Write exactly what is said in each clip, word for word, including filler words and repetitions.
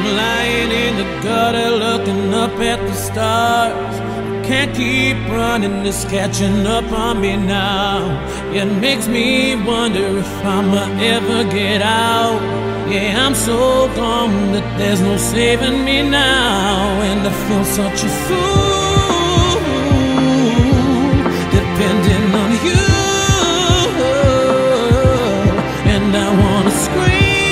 lying in the gutter looking up at the stars. Can't keep running, it's catching up on me now. It makes me wonder if I'ma ever get out. Yeah, I'm so gone that there's no saving me now. And I feel such a fool, depending on you. And I wanna scream.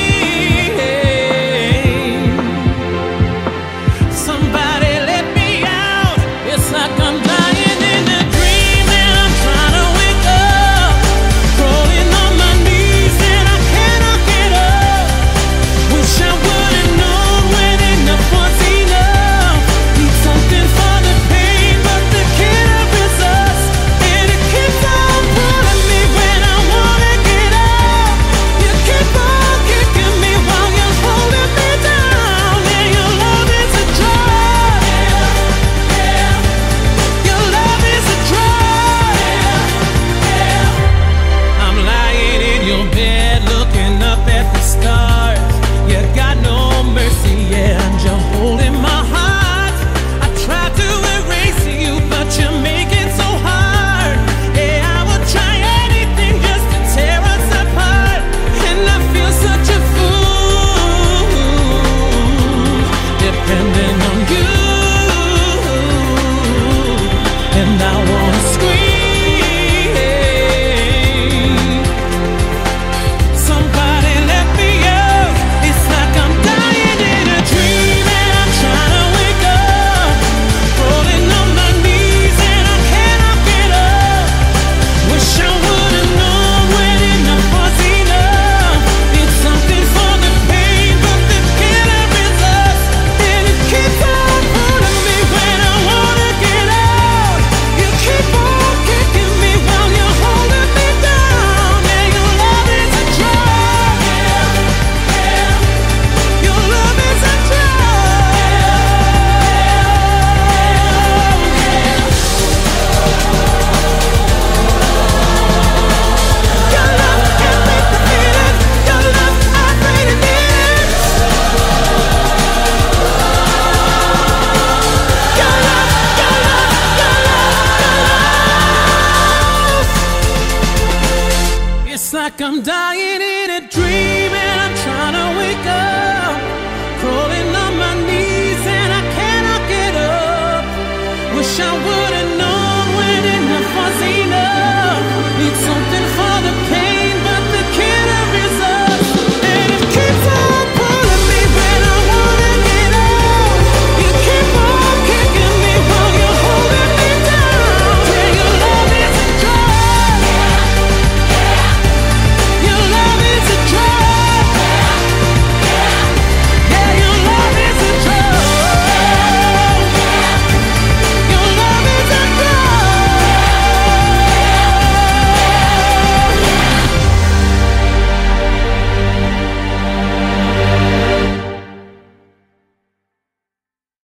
Like I'm dying in a dream and I'm trying to wake up, crawling on my knees and I cannot get up. Wish I would